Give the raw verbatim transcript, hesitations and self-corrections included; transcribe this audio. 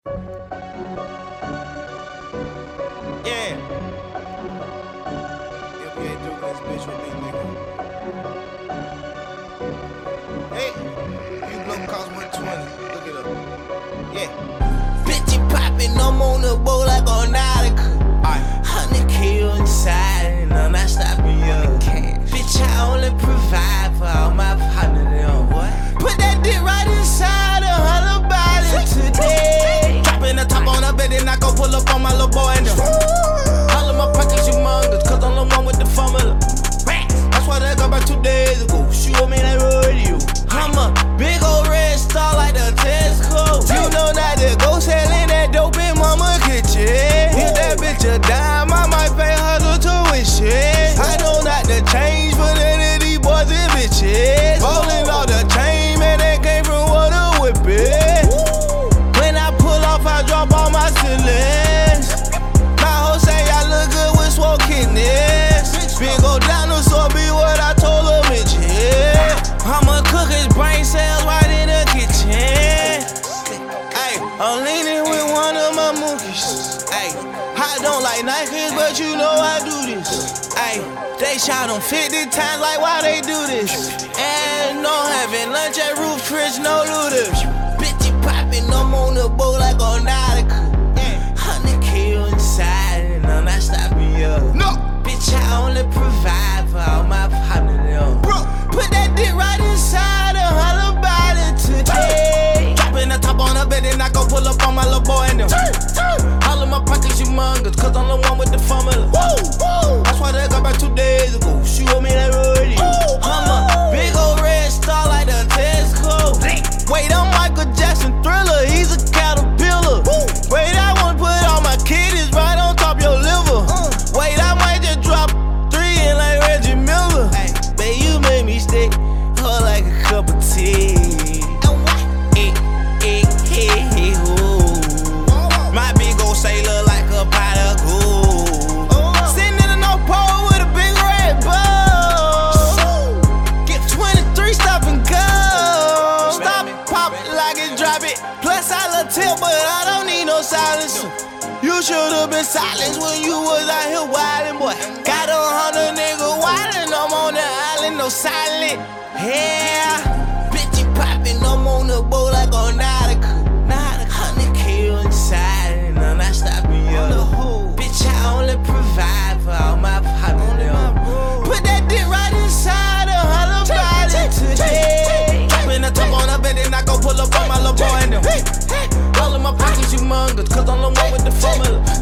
Yeah. If we ain't doing this bitch with me, nigga. Hey, you blow cost one twenty. Look it up. Yeah. Bitch, you poppin', I'm on the boat like on Nautica. Hundred kill inside, and I'm not stopping you. Bitch, I only provide for all my partners. What? Put that dick right inside a hundred bodies today. Dropping the top on the bed, and I go pull up on my little boy and them. All of my pockets humongous, cause I'm the one with the formula. That's why they got back two days ago. Shoot me like rodeo. I'm a big old red star like the Tesco. You know not to go selling that dope in mama kitchen. Hit that bitch a dime, I might pay her the tuition. I know not to change for none of these boys and bitches. Rolling all the chain, man, that came from what a whip it. When I pull off, I drop all my ceilings. My hoe say I look good with swole kidneys. Big old dinosaur be what I told her, bitch, yeah. I'ma cook his brain cells right in the kitchen. Ay, I'm leaning with one of my monkeys. Ay, I don't like Nikes, but you know I do this. Ay, they shot them fifty times, like why they do this? And no having lunch at Roof Chris, no looters. Bitch, you poppin', I'm on the boat like on Nautica. Hundred kill inside, and I'm not stopping you. No. Bitch, I only provide for all my partners. Put that dick right inside a hundred bodies today. Dropping the top on the bed, and I go pull up on my little boy and them. All of my pockets humongous, cause I'm the one with the formula. That's why they got back two days ago. Shoot me like rodeo. I'm a big old red star like the Tesco. Wait, I'm Michael Jackson Thriller, he's a caterpillar. Wait, I wanna put all my kiddies right on top your liver. Wait, I might just drop three in like Reggie Miller. Babe, you made me stay hard like a cup of tea. Eh, eh, eh, eh, oh. My big old sailor like a pot of gold. Sitting in the North Pole with a big red bow. Get twenty-three, stop and go. Stop, pop it like it, drop it. Plus I love tip, but I don't need no silencer. You should've been silenced when you was out here wildin', boy. Got a hundred niggas wildin', I'm on the island, no silent. Yeah, bitch, you poppin', I'm on the boat like on Nautica. Hundred kill inside, and I'm not stopping you. Bitch, I only provide for all my partners. Put that dick right inside a hundred bodies today. Dropping the top on the bed, and I go pull up on my little boy and them. All of my pockets humongous, cause I'm the one with the formula.